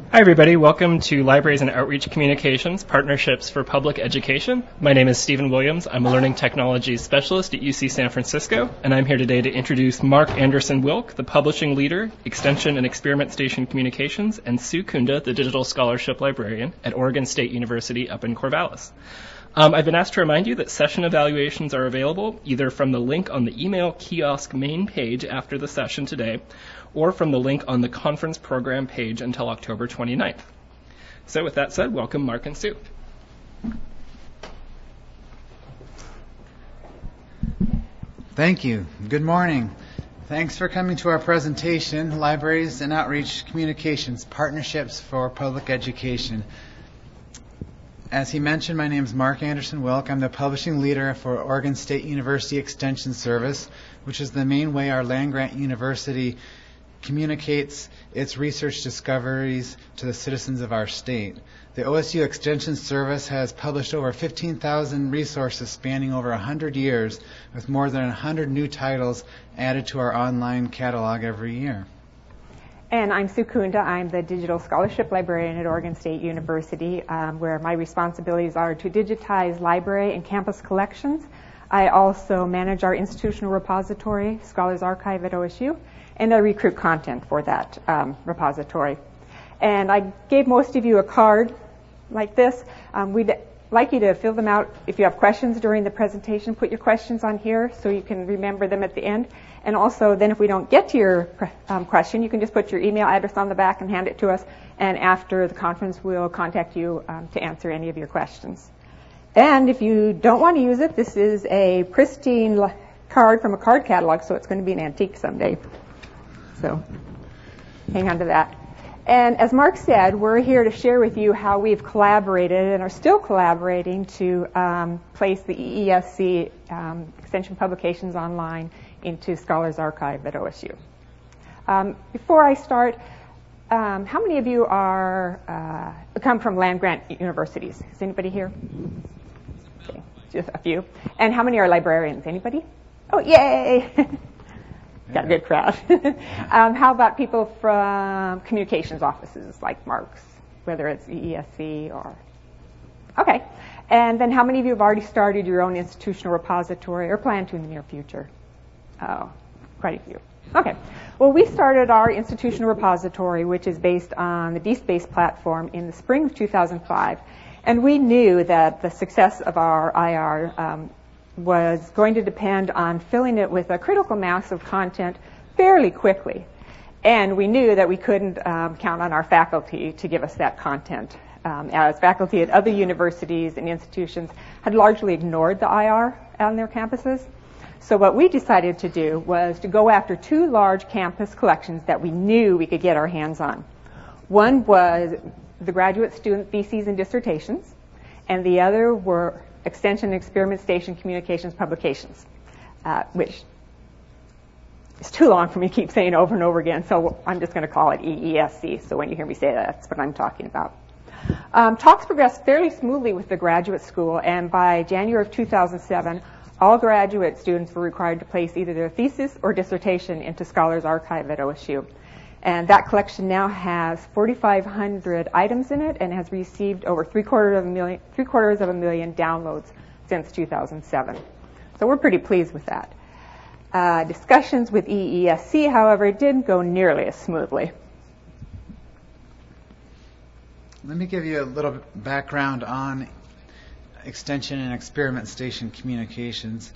Hi everybody, welcome to Libraries and Outreach Communications, Partnerships for Public Education. My name is Stephen Williams. I'm a Learning Technologies Specialist at UC San Francisco, and I'm here today to introduce Mark Anderson Wilk, the Publishing Leader, Extension and Experiment Station Communications, and Sue Kunda, the Digital Scholarship Librarian at Oregon State University up in Corvallis. I've been asked to remind you that session evaluations are available either from the link on the email kiosk main page after the session today, or from the link on the conference program page until October 29th. So with that said, welcome Mark and Sue. Thank you. Good morning. Thanks for coming to our presentation, Libraries and Outreach Communications, Partnerships for Public Education. As he mentioned, my name is Mark Anderson Wilk. I'm the Publishing Leader for Oregon State University Extension Service, which is the main way our land-grant university communicates its research discoveries to the citizens of our state. The OSU Extension Service has published over 15,000 resources spanning over 100 years, with more than 100 new titles added to our online catalog every year. And I'm Sue Kunda. I'm the Digital Scholarship Librarian at Oregon State University, where my responsibilities are to digitize library and campus collections. I also manage our institutional repository, Scholars Archive at OSU, and I recruit content for that repository. And I gave most of you a card like this. We'd like you to fill them out. If you have questions during the presentation, put your questions on here so you can remember them at the end. And also, then if we don't get to your question, you can just put your email address on the back and hand it to us. And after the conference, we'll contact you to answer any of your questions. And if you don't want to use it, this is a pristine card from a card catalog, so it's going to be an antique someday. So hang on to that. And as Mark said, we're here to share with you how we've collaborated and are still collaborating to place the EESC extension publications online into Scholars Archive at OSU. Before I start, how many of you come from land-grant universities? Is anybody here? Okay, just a few. And how many are librarians? Anybody? Oh, yay! Got a good crowd. How about people from communications offices like Mark's, whether it's EESC or... Okay. And then how many of you have already started your own institutional repository or plan to in the near future? Oh, quite a few. Okay. Well, we started our institutional repository, which is based on the DSpace platform, in the spring of 2005. And we knew that the success of our IR was going to depend on filling it with a critical mass of content fairly quickly. And we knew that we couldn't count on our faculty to give us that content, as faculty at other universities and institutions had largely ignored the IR on their campuses. So what we decided to do was to go after two large campus collections that we knew we could get our hands on. One was the graduate student theses and dissertations, and the other were Extension and Experiment Station Communications publications, which is too long for me to keep saying over and over again, so I'm just going to call it EESC, so when you hear me say that, that's what I'm talking about. Talks progressed fairly smoothly with the graduate school, and by January of 2007, all graduate students were required to place either their thesis or dissertation into Scholars Archive at OSU. And that collection now has 4,500 items in it and has received over three-quarters of a million downloads since 2007. So we're pretty pleased with that. Discussions with EESC, however, didn't go nearly as smoothly. Let me give you a little background on Extension and Experiment Station Communications.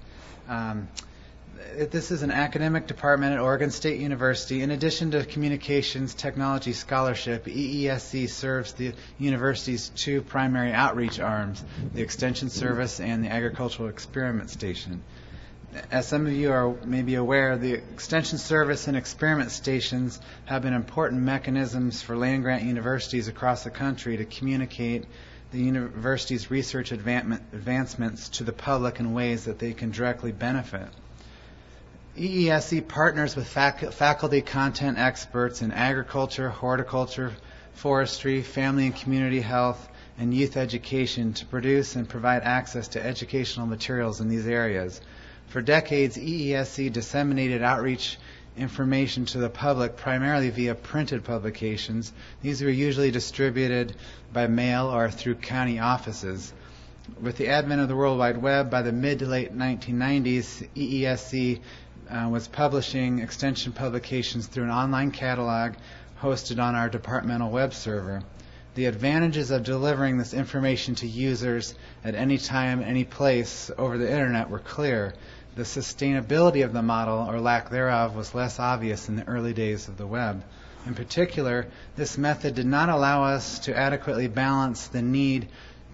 This is an academic department at Oregon State University. In addition to Communications Technology Scholarship, EESC serves the university's two primary outreach arms, the Extension Service and the Agricultural Experiment Station. As some of you are maybe aware, the Extension Service and Experiment Stations have been important mechanisms for land-grant universities across the country to communicate the university's research advancements to the public in ways that they can directly benefit. EESC partners with faculty content experts in agriculture, horticulture, forestry, family and community health, and youth education to produce and provide access to educational materials in these areas. For decades, EESC disseminated outreach information to the public primarily via printed publications. These were usually distributed by mail or through county offices. With the advent of the World Wide Web, by the mid to late 1990s, EESC was publishing extension publications through an online catalog hosted on our departmental web server. The advantages of delivering this information to users at any time, any place over the internet were clear. The sustainability of the model, or lack thereof, was less obvious in the early days of the web. In particular, this method did not allow us to adequately balance the need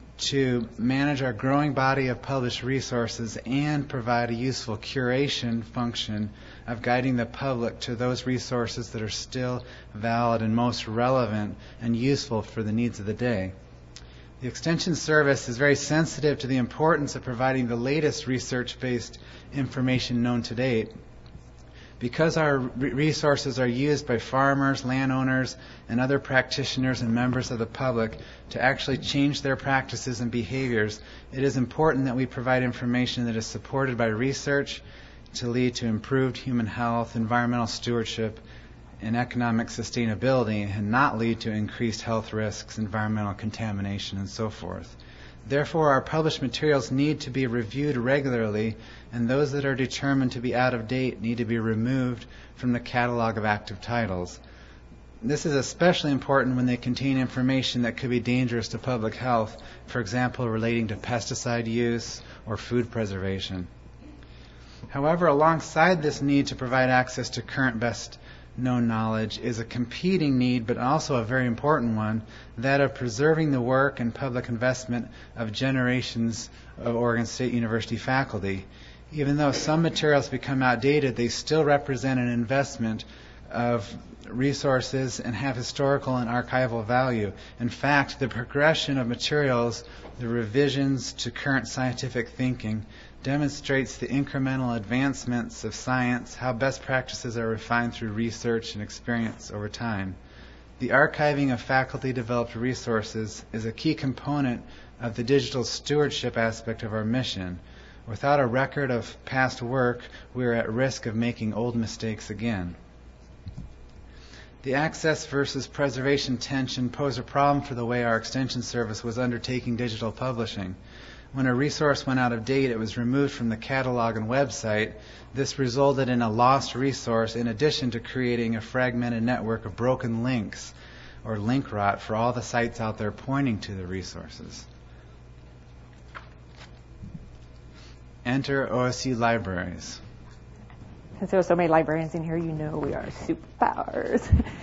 to manage our growing body of published resources and provide a useful curation function of guiding the public to those resources that are still valid and most relevant and useful for the needs of the day. The Extension Service is very sensitive to the importance of providing the latest research-based information known to date. Because our resources are used by farmers, landowners, and other practitioners and members of the public to actually change their practices and behaviors, it is important that we provide information that is supported by research to lead to improved human health, environmental stewardship, and economic sustainability, and not lead to increased health risks, environmental contamination, and so forth. Therefore, our published materials need to be reviewed regularly, and those that are determined to be out of date need to be removed from the catalog of active titles. This is especially important when they contain information that could be dangerous to public health, for example, relating to pesticide use or food preservation. However, alongside this need to provide access to current best known knowledge is a competing need, but also a very important one, that of preserving the work and public investment of generations of Oregon State University faculty. Even though some materials become outdated, they still represent an investment of resources and have historical and archival value. In fact, the progression of materials, the revisions to current scientific thinking, demonstrates the incremental advancements of science, how best practices are refined through research and experience over time. The archiving of faculty-developed resources is a key component of the digital stewardship aspect of our mission. Without a record of past work, we are at risk of making old mistakes again. The access versus preservation tension posed a problem for the way our Extension Service was undertaking digital publishing. When a resource went out of date, it was removed from the catalog and website. This resulted in a lost resource, in addition to creating a fragmented network of broken links, or link rot, for all the sites out there pointing to the resources. Enter OSU libraries. Since there are so many librarians in here, you know we are superpowers.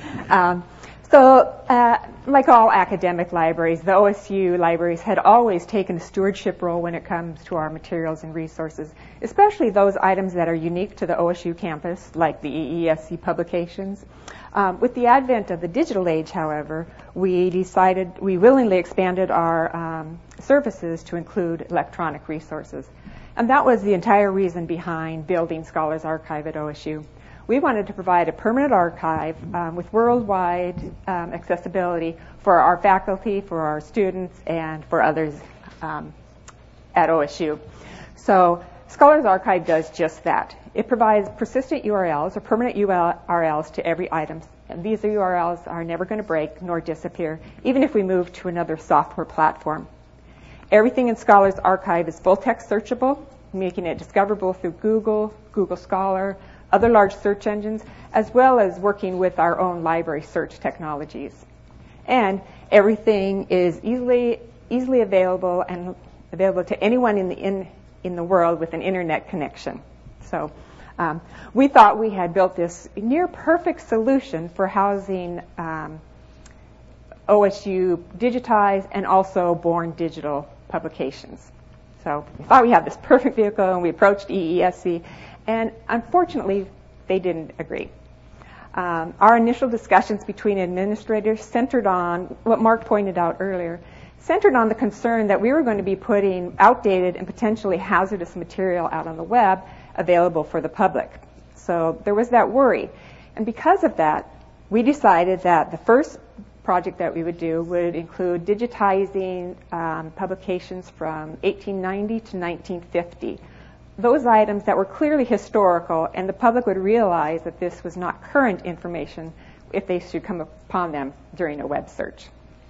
Like all academic libraries, the OSU libraries had always taken a stewardship role when it comes to our materials and resources, especially those items that are unique to the OSU campus, like the EESC publications. With the advent of the digital age, however, we willingly expanded our services to include electronic resources. And that was the entire reason behind building Scholars Archive at OSU. We wanted to provide a permanent archive with worldwide accessibility for our faculty, for our students, and for others at OSU. So Scholars Archive does just that. It provides persistent URLs or permanent URLs to every item. And these URLs are never going to break nor disappear, even if we move to another software platform. Everything in Scholars Archive is full-text searchable, making it discoverable through Google, Google Scholar, other large search engines, as well as working with our own library search technologies. And everything is easily available and available to anyone in the world with an internet connection. So we thought we had built this near-perfect solution for housing OSU digitized and also born digital publications. So we thought we had this perfect vehicle, and we approached EESC, and unfortunately, they didn't agree. Our initial discussions between administrators centered on what Mark pointed out earlier, centered on the concern that we were going to be putting outdated and potentially hazardous material out on the web available for the public. So there was that worry. And because of that, we decided that the first project that we would do would include digitizing publications from 1890 to 1950, those items that were clearly historical, and the public would realize that this was not current information if they should come upon them during a web search.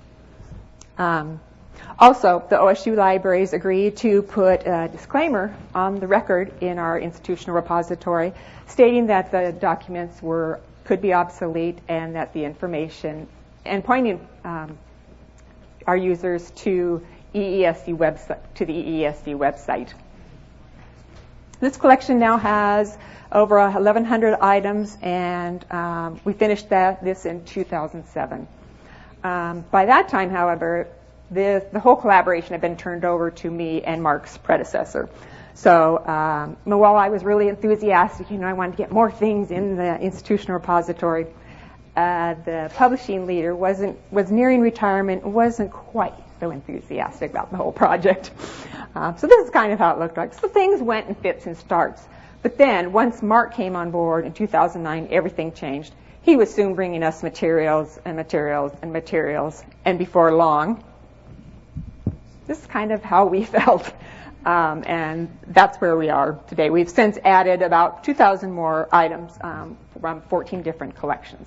Also, the OSU libraries agreed to put a disclaimer on the record in our institutional repository stating that the documents could be obsolete and that the information, and pointing our users to the EESC website. This collection now has over 1,100 items, and we finished this in 2007. By that time, however, the whole collaboration had been turned over to me and Mark's predecessor. So while I was really enthusiastic, I wanted to get more things in the institutional repository, the publishing leader was nearing retirement, wasn't quite so enthusiastic about the whole project. So this is kind of how it looked like. So things went in fits and starts. But then, once Mark came on board in 2009, everything changed. He was soon bringing us materials and materials and materials, and before long, this is kind of how we felt. And that's where we are today. We've since added about 2,000 more items from 14 different collections.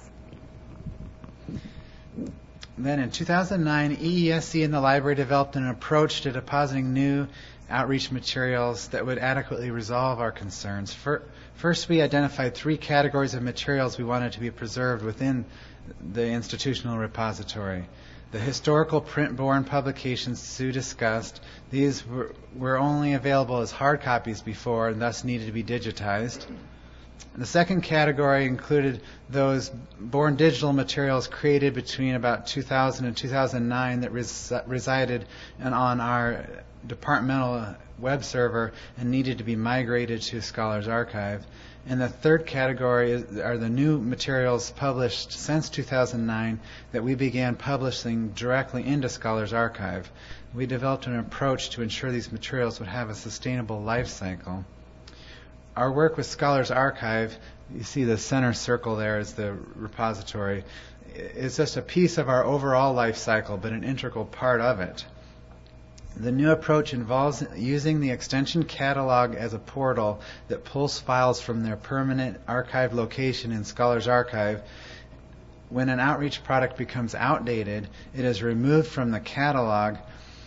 Then in 2009, EESC and the library developed an approach to depositing new outreach materials that would adequately resolve our concerns. First, we identified 3 categories of materials we wanted to be preserved within the institutional repository. The historical print-borne publications Sue discussed, these were only available as hard copies before and thus needed to be digitized. The second category included those born digital materials created between about 2000 and 2009 that resided on our departmental web server and needed to be migrated to Scholars Archive. And the third category are the new materials published since 2009 that we began publishing directly into Scholars Archive. We developed an approach to ensure these materials would have a sustainable life cycle. Our work with Scholars Archive, you see the center circle there is the repository, is just a piece of our overall life cycle, but an integral part of it. The new approach involves using the extension catalog as a portal that pulls files from their permanent archive location in Scholars Archive. When an outreach product becomes outdated, it is removed from the catalog,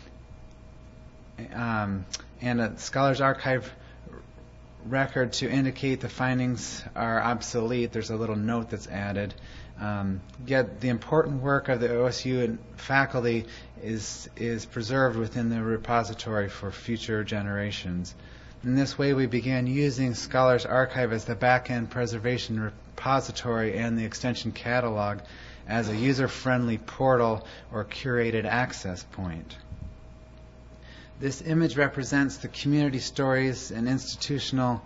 and a Scholars Archive record to indicate the findings are obsolete. There's a little note that's added. Yet the important work of the OSU and faculty is preserved within the repository for future generations. In this way, we began using Scholars Archive as the back-end preservation repository and the extension catalog as a user-friendly portal or curated access point. This image represents the community stories and institutional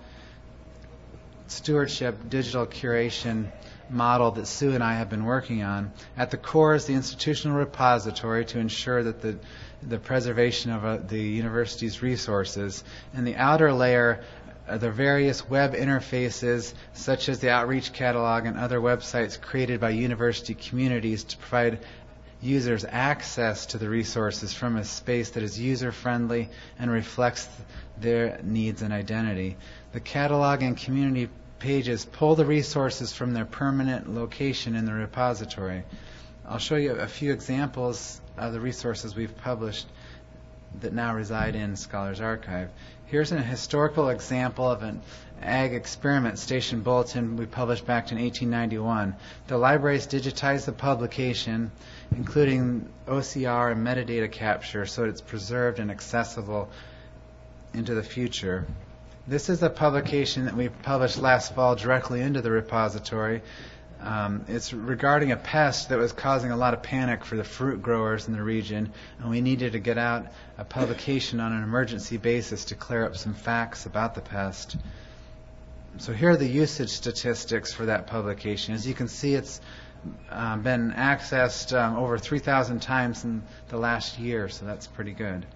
stewardship digital curation model that Sue and I have been working on. At the core is the institutional repository to ensure that the preservation of the university's resources. And the outer layer are the various web interfaces, such as the Outreach Catalog and other websites created by university communities to provide users access to the resources from a space that is user-friendly and reflects their needs and identity. The catalog and community pages pull the resources from their permanent location in the repository. I'll show you a few examples of the resources we've published that now reside in Scholars Archive. Here's a historical example of an Ag Experiment Station Bulletin we published back in 1891. The libraries digitized the publication, including OCR and metadata capture, so it's preserved and accessible into the future. This is a publication that we published last fall directly into the repository. It's regarding a pest that was causing a lot of panic for the fruit growers in the region, and we needed to get out a publication on an emergency basis to clear up some facts about the pest. So here are the usage statistics for that publication. As you can see, it's been accessed over 3,000 times in the last year, so that's pretty good.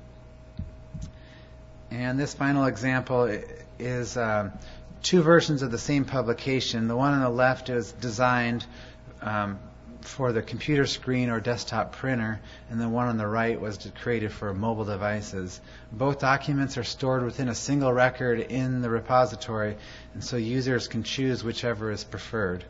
And this final example is 2 versions of the same publication. The one on the left is designed for the computer screen or desktop printer, and the one on the right was created for mobile devices. Both documents are stored within a single record in the repository, and so users can choose whichever is preferred.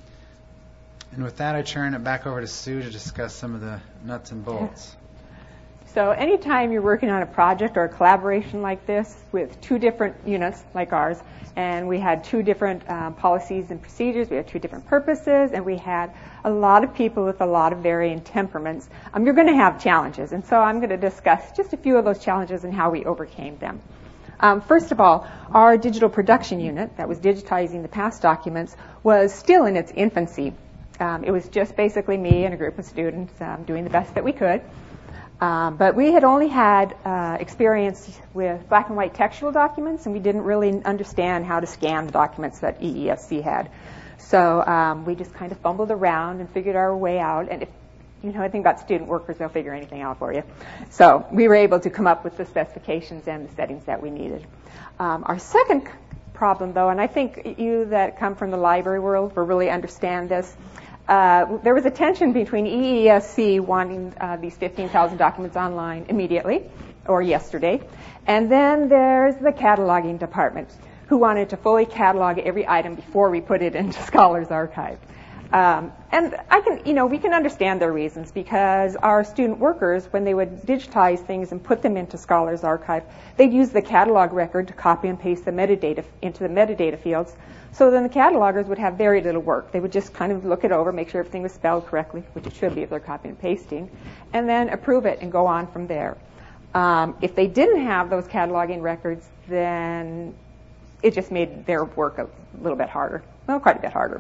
And with that, I turn it back over to Sue to discuss some of the nuts and bolts. So anytime you're working on a project or a collaboration like this with two different units like ours, and we had two different policies and procedures, we had two different purposes, and we had a lot of people with a lot of varying temperaments, you're going to have challenges. And so I'm going to discuss just a few of those challenges and how we overcame them. First of all, our digital production unit that was digitizing the past documents was still in its infancy. It was just basically me and a group of students doing the best that we could. But we had only had experience with black and white textual documents, and we didn't really understand how to scan the documents that EESC had. So we just kind of fumbled around and figured our way out. And if you know anything about student workers, they'll figure anything out for you. So we were able to come up with the specifications and the settings that we needed. Our second problem, though, and I think you that come from the library world will really understand this, there was a tension between EESC wanting these 15,000 documents online immediately, or yesterday, and then there's the cataloging department, who wanted to fully catalog every item before we put it into Scholars Archive. And we can understand their reasons, because our student workers, when they would digitize things and put them into Scholars Archive, they'd use the catalog record to copy and paste the metadata into the metadata fields. So then the catalogers would have very little work. They would just kind of look it over, make sure everything was spelled correctly, which it should be if they're copying and pasting, and then approve it and go on from there. If they didn't have those cataloging records, then it just made their work a little bit harder. Well, quite a bit harder.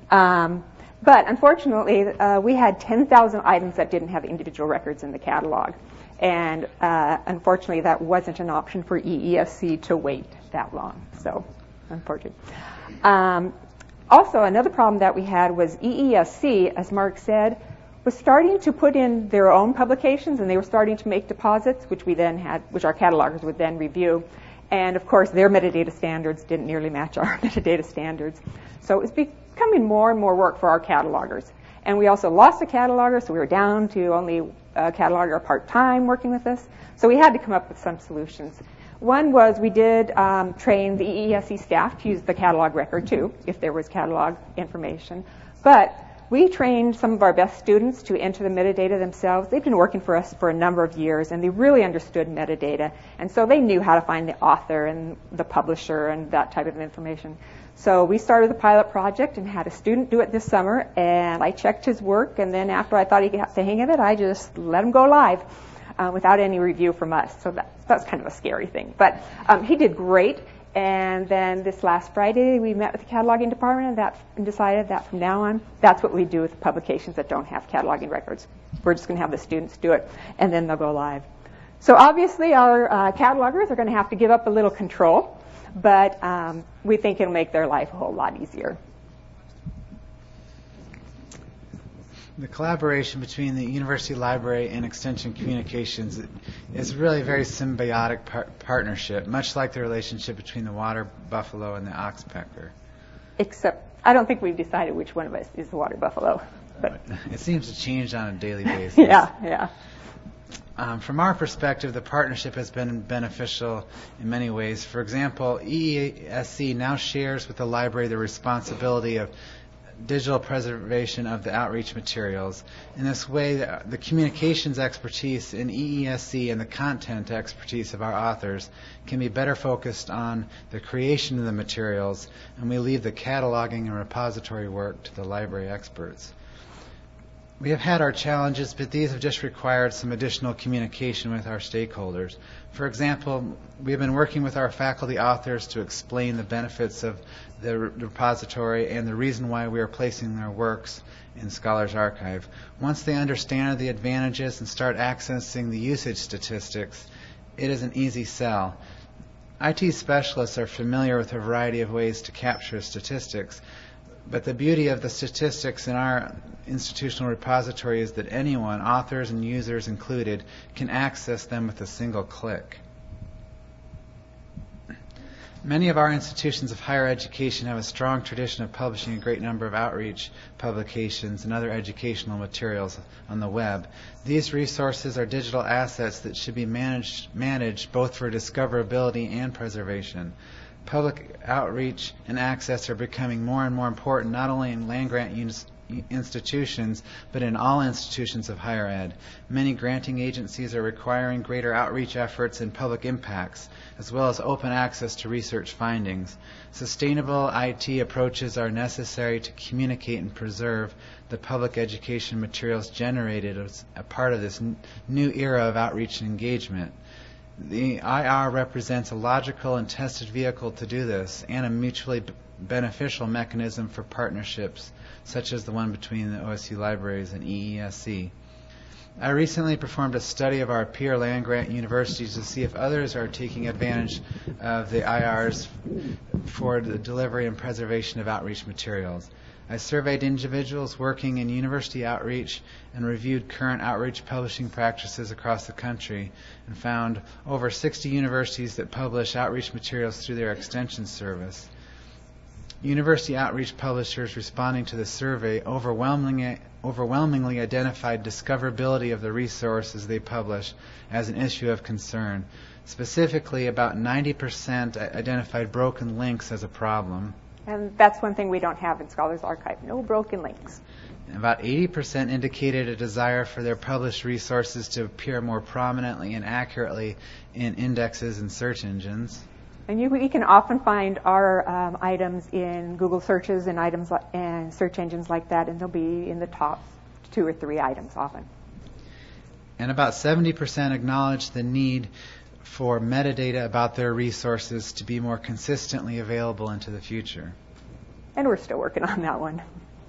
But unfortunately, we had 10,000 items that didn't have individual records in the catalog. And unfortunately, that wasn't an option for EESC to wait that long. So, unfortunately. Also, another problem that we had was EESC, as Mark said, was starting to put in their own publications, and they were starting to make deposits, which our catalogers would then review. And of course, their metadata standards didn't nearly match our metadata standards. So it was becoming more and more work for our catalogers. And we also lost a cataloger, so we were down to only a cataloger part-time working with us. So we had to come up with some solutions. One was we did train the EESC staff to use the catalog record too, if there was catalog information. But we trained some of our best students to enter the metadata themselves. They've been working for us for a number of years, and they really understood metadata. And so they knew how to find the author and the publisher and that type of information. So we started the pilot project and had a student do it this summer, and I checked his work, and then after I thought he got the hang of it, I just let him go live without any review from us. So that's kind of a scary thing. But he did great. And then this last Friday, we met with the cataloging department and decided that from now on, that's what we do with publications that don't have cataloging records. We're just going to have the students do it, and then they'll go live. So obviously, our catalogers are going to have to give up a little control, but we think it'll make their life a whole lot easier. The collaboration between the University Library and Extension Communications is really a very symbiotic partnership, much like the relationship between the water buffalo and the oxpecker. Except, I don't think we've decided which one of us is the water buffalo. But it seems to change on a daily basis. Yeah. From our perspective, the partnership has been beneficial in many ways. For example, EESC now shares with the library the responsibility of digital preservation of the outreach materials. In this way, the communications expertise in EESC and the content expertise of our authors can be better focused on the creation of the materials, and we leave the cataloging and repository work to the library experts. We have had our challenges, but these have just required some additional communication with our stakeholders. For example, we have been working with our faculty authors to explain the benefits of the repository and the reason why we are placing their works in Scholars Archive. Once they understand the advantages and start accessing the usage statistics, it is an easy sell. IT specialists are familiar with a variety of ways to capture statistics, but the beauty of the statistics in our institutional repository is that anyone, authors and users included, can access them with a single click. Many of our institutions of higher education have a strong tradition of publishing a great number of outreach publications and other educational materials on the web. These resources are digital assets that should be managed both for discoverability and preservation. Public outreach and access are becoming more and more important not only in land-grant institutions, but in all institutions of higher ed. Many granting agencies are requiring greater outreach efforts and public impacts, as well as open access to research findings. Sustainable IT approaches are necessary to communicate and preserve the public education materials generated as a part of this new era of outreach and engagement. The IR represents a logical and tested vehicle to do this, and a mutually beneficial mechanism for partnerships, such as the one between the OSU Libraries and EESC. I recently performed a study of our peer land-grant universities to see if others are taking advantage of the IRs for the delivery and preservation of outreach materials. I surveyed individuals working in university outreach and reviewed current outreach publishing practices across the country and found over 60 universities that publish outreach materials through their extension service. University outreach publishers responding to the survey overwhelmingly identified discoverability of the resources they publish as an issue of concern. Specifically, about 90% identified broken links as a problem. And that's one thing we don't have in Scholars Archive, no broken links. About 80% indicated a desire for their published resources to appear more prominently and accurately in indexes and search engines. And we can often find our items in Google searches and and search engines like that, and they'll be in the top 2 or 3 items often. And about 70% acknowledge the need for metadata about their resources to be more consistently available into the future. And we're still working on that one.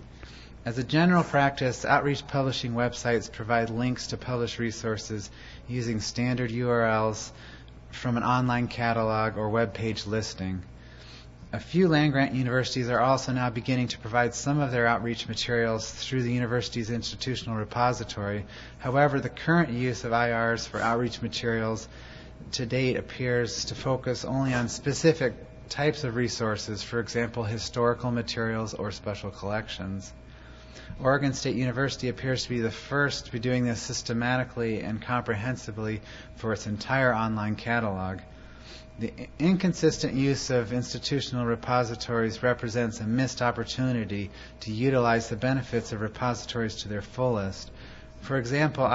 As a general practice, outreach publishing websites provide links to published resources using standard URLs from an online catalog or web page listing. A few land-grant universities are also now beginning to provide some of their outreach materials through the university's institutional repository. However, the current use of IRs for outreach materials to date appears to focus only on specific types of resources, for example, historical materials or special collections. Oregon State University appears to be the first to be doing this systematically and comprehensively for its entire online catalog. The inconsistent use of institutional repositories represents a missed opportunity to utilize the benefits of repositories to their fullest. For example,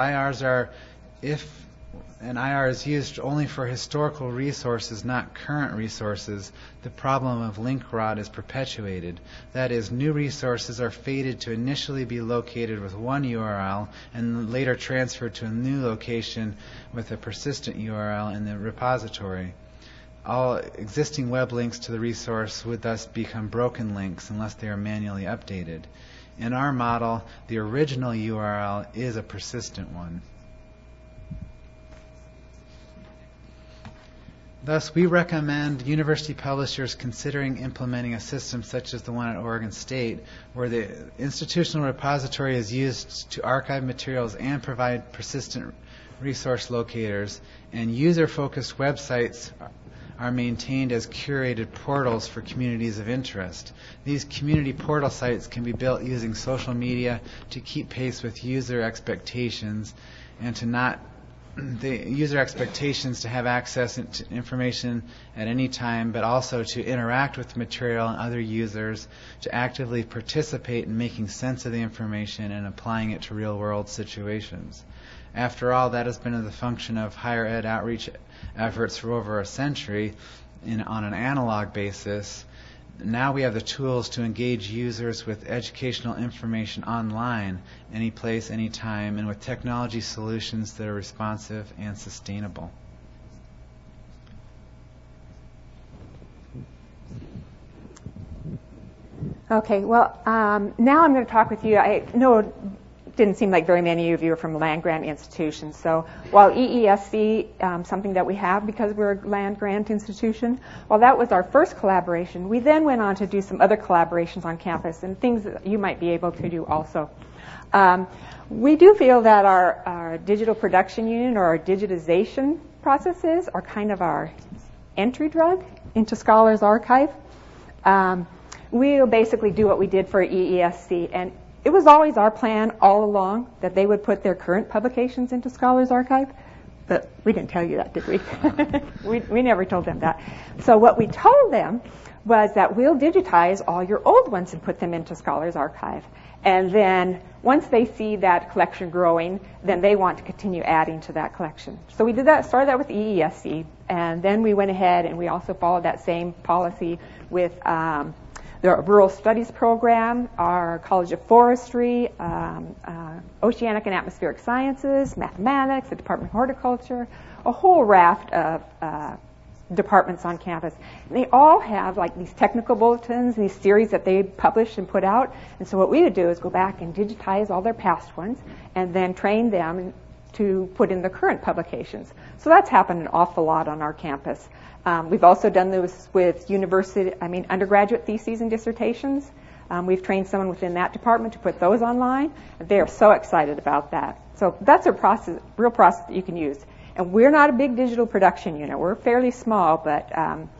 if an IR is used only for historical resources, not current resources, the problem of link rot is perpetuated. That is, new resources are fated to initially be located with one URL and later transferred to a new location with a persistent URL in the repository. All existing web links to the resource would thus become broken links unless they are manually updated. In our model, the original URL is a persistent one. Thus, we recommend university publishers considering implementing a system such as the one at Oregon State, where the institutional repository is used to archive materials and provide persistent resource locators, and user-focused websites are maintained as curated portals for communities of interest. These community portal sites can be built using social media to keep pace with user expectations and the user expectations to have access to information at any time, but also to interact with the material and other users, to actively participate in making sense of the information and applying it to real-world situations. After all, that has been the function of higher ed outreach efforts for over a century on an analog basis. Now we have the tools to engage users with educational information online, any place, any time, and with technology solutions that are responsive and sustainable. Okay, well, now I'm going to talk with you. I know it didn't seem like very many of you are from land-grant institutions. So while EESC, something that we have because we're a land-grant institution, while that was our first collaboration, we then went on to do some other collaborations on campus and things that you might be able to do also. We do feel that our digital production unit or our digitization processes are kind of our entry drug into Scholars Archive. We'll basically do what we did for EESC, and it was always our plan all along that they would put their current publications into Scholars Archive, but we didn't tell you that, did we? We never told them that. So what we told them was that we'll digitize all your old ones and put them into Scholars Archive. And then once they see that collection growing, then they want to continue adding to that collection. So we did that, started that with EESC, and then we went ahead and we also followed that same policy with the Rural Studies Program, our College of Forestry, Oceanic and Atmospheric Sciences, Mathematics, the Department of Horticulture, a whole raft of departments on campus. And they all have like these technical bulletins, these series that they publish and put out. And so what we would do is go back and digitize all their past ones and then train them to put in the current publications. So that's happened an awful lot on our campus. We've also done this with undergraduate theses and dissertations. We've trained someone within that department to put those online. They are so excited about that. So that's a real process that you can use. And we're not a big digital production unit. We're fairly small, but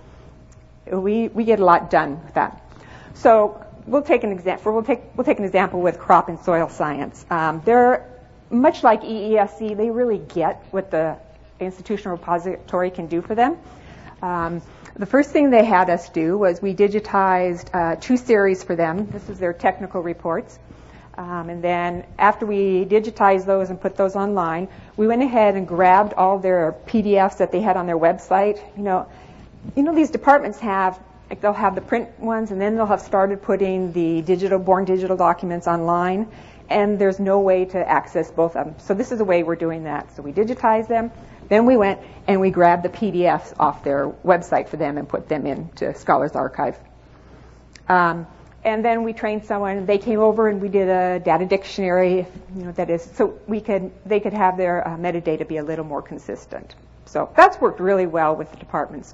we get a lot done with that. So we'll take an example. We'll take an example with crop and soil science. They're much like EESC. They really get what the institutional repository can do for them. The first thing they had us do was we digitized 2 series for them. This is their technical reports. And then after we digitized those and put those online, we went ahead and grabbed all their PDFs that they had on their website. You know these departments they'll have the print ones, and then they'll have started putting the born digital documents online, and there's no way to access both of them. So this is the way we're doing that. So we digitized them. Then we went and we grabbed the PDFs off their website for them and put them into Scholars Archive. And then we trained someone. They came over and we did a data dictionary. That is, so they could have their metadata be a little more consistent. So that's worked really well with the departments.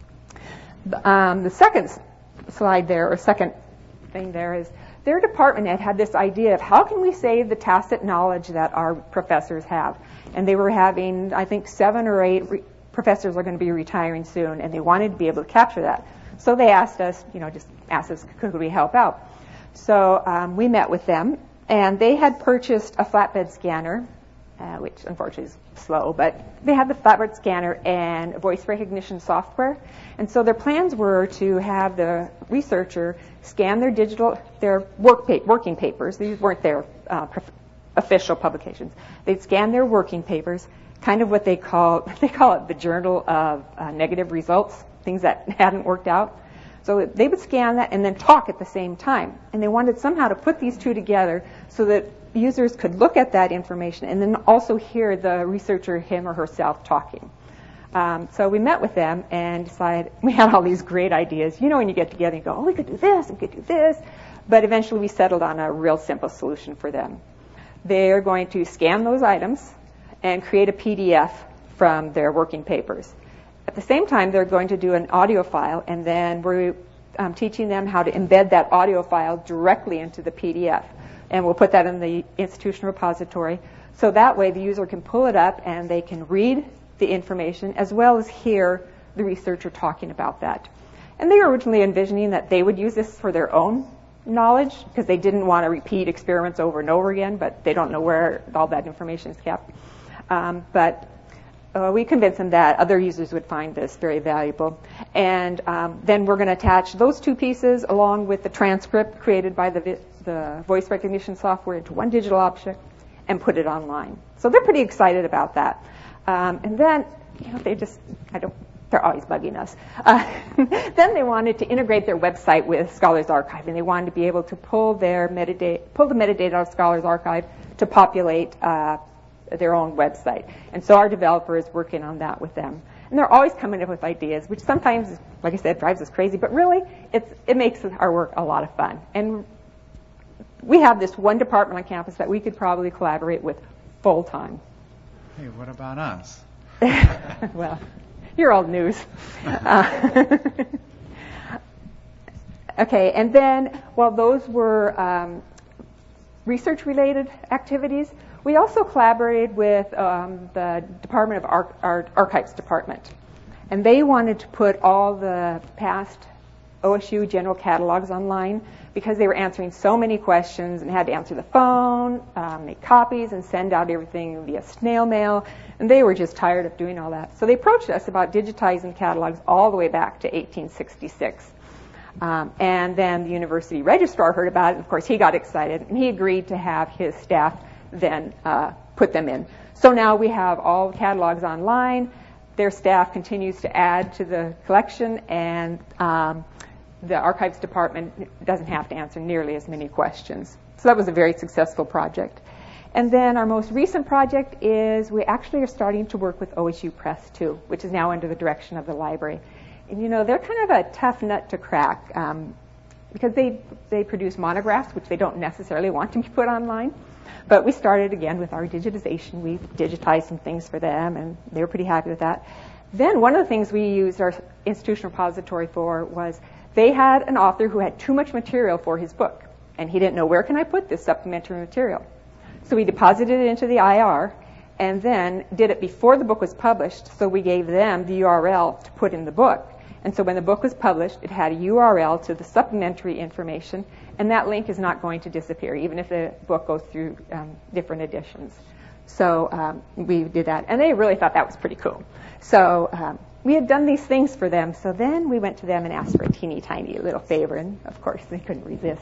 The second slide there, or second thing there, is their department had this idea of how can we save the tacit knowledge that our professors have. And they were having, I think, 7 or 8 professors are going to be retiring soon, and they wanted to be able to capture that. So they asked us, could we help out? So we met with them, and they had purchased a flatbed scanner, which unfortunately is slow, but they had the flatbed scanner and voice recognition software. And so their plans were to have the researcher scan their working papers. These weren't their official publications. They'd scan their working papers, kind of what they call it the journal of negative results, things that hadn't worked out. So they would scan that and then talk at the same time. And they wanted somehow to put these two together so that users could look at that information and then also hear the researcher, him or herself, talking. So we met with them and decided, we had all these great ideas. When you get together and go, we could do this, and we could do this. But eventually we settled on a real simple solution for them. They're going to scan those items and create a PDF from their working papers. At the same time, they're going to do an audio file, and then we're teaching them how to embed that audio file directly into the PDF. And we'll put that in the institutional repository. So that way the user can pull it up and they can read the information as well as hear the researcher talking about that. And they were originally envisioning that they would use this for their own knowledge because they didn't want to repeat experiments over and over again, but they don't know where all that information is kept. But we convinced them that other users would find this very valuable. And then we're going to attach those 2 pieces along with the transcript created by the voice recognition software into one digital object and put it online. So they're pretty excited about that. And then, they're always bugging us. Then they wanted to integrate their website with Scholars Archive, and they wanted to be able to pull the metadata out of Scholars Archive to populate their own website. And so our developer is working on that with them. And they're always coming up with ideas, which sometimes, like I said, drives us crazy, but really it makes our work a lot of fun. And we have this one department on campus that we could probably collaborate with full time. Hey, what about us? Well, you're old news. Okay, and then while those were research-related activities, we also collaborated with the Department of Archives department. And they wanted to put all the past OSU general catalogs online because they were answering so many questions and had to answer the phone, make copies, and send out everything via snail mail. And they were just tired of doing all that. So they approached us about digitizing catalogs all the way back to 1866. And then the university registrar heard about it. And of course, he got excited, and he agreed to have his staff then put them in. So now we have all the catalogs online. Their staff continues to add to the collection, and the archives department doesn't have to answer nearly as many questions. So that was a very successful project. And then our most recent project is we actually are starting to work with OSU Press too, which is now under the direction of the library. And you know, they're kind of a tough nut to crack because they produce monographs, which they don't necessarily want to be put online. But we started again with our digitization. We digitized some things for them, and they were pretty happy with that. Then one of the things we used our institutional repository for was they had an author who had too much material for his book, and he didn't know, where can I put this supplementary material? So we deposited it into the IR and then did it before the book was published, so we gave them the URL to put in the book. And so when the book was published, it had a URL to the supplementary information, and that link is not going to disappear, even if the book goes through different editions. So we did that, and they really thought that was pretty cool. So we had done these things for them, so then we went to them and asked for a teeny tiny little favor, and of course they couldn't resist.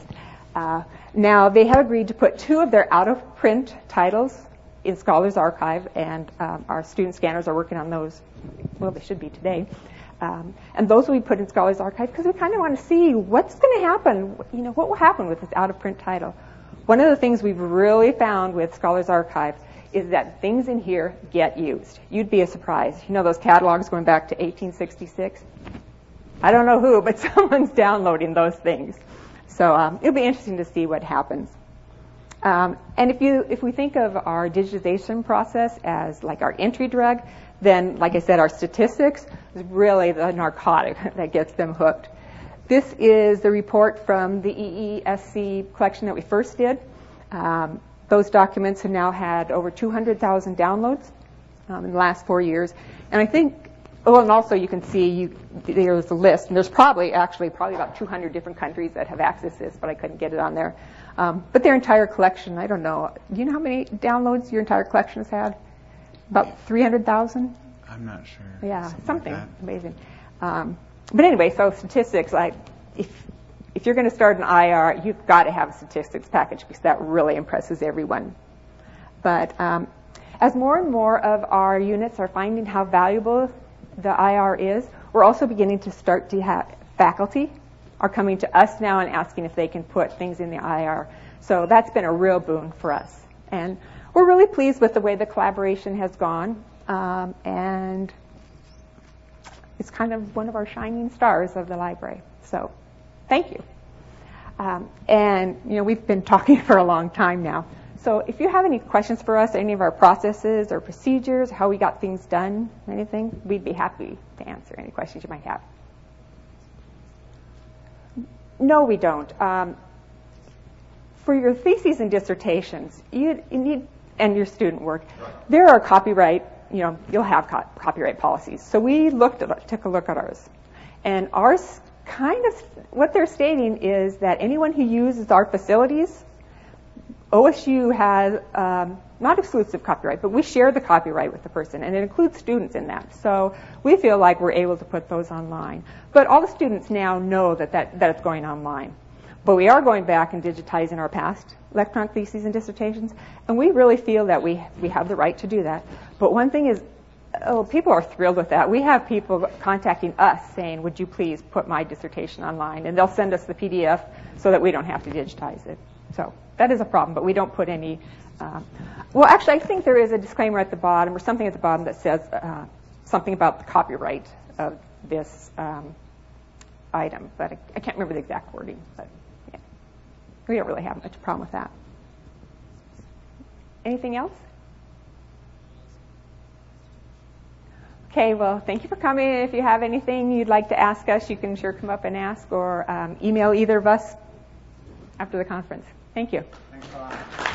Now they have agreed to put 2 of their out-of-print titles in Scholars Archive, and our student scanners are working on those. Well, they should be today. And those will be put in Scholars Archive because we kind of want to see what's going to happen. You know, what will happen with this out-of-print title? One of the things we've really found with Scholars Archive is that things in here get used. You'd be surprised. You know those catalogs going back to 1866? I don't know who, but someone's downloading those things. So it'll be interesting to see what happens. And if we think of our digitization process as like our entry drug, then, like I said, our statistics is really the narcotic that gets them hooked. This is the report from the EESC collection that we first did. Those documents have now had over 200,000 downloads in the last 4 years. And I think, oh, and also you can see there's a list, and there's probably about 200 different countries that have accessed this, but I couldn't get it on there. But their entire collection, I don't know. Do you know how many downloads your entire collection has had? About 300,000? I'm not sure. Yeah, something like amazing. But anyway, so statistics, like if you're going to start an IR, you've got to have a statistics package because that really impresses everyone. But as more and more of our units are finding how valuable the IR is, we're also beginning to start to have faculty are coming to us now and asking if they can put things in the IR. So that's been a real boon for us. And we're really pleased with the way the collaboration has gone. And it's kind of one of our shining stars of the library. So thank you. And, you know, we've been talking for a long time now. So if you have any questions for us, any of our processes or procedures, how we got things done, anything, we'd be happy to answer any questions you might have. No, we don't. For your theses and dissertations, you need, and your student work, there are copyright, you know, you'll have copyright policies. So we took a look at ours. And ours kind of, what they're stating is that anyone who uses our facilities, OSU has not exclusive copyright, but we share the copyright with the person, and it includes students in that. So we feel like we're able to put those online. But all the students now know that it's going online. But we are going back and digitizing our past electronic theses and dissertations, and we really feel that we have the right to do that. But one thing is, people are thrilled with that. We have people contacting us saying, would you please put my dissertation online? And they'll send us the PDF so that we don't have to digitize it. So that is a problem, but we don't put any... well, actually, I think there is a disclaimer at the bottom or something at the bottom that says something about the copyright of this item, but I can't remember the exact wording. But yeah, we don't really have much problem with that. Anything else? Okay, well, thank you for coming. If you have anything you'd like to ask us, you can sure come up and ask or email either of us after the conference. Thank you. Thanks a lot.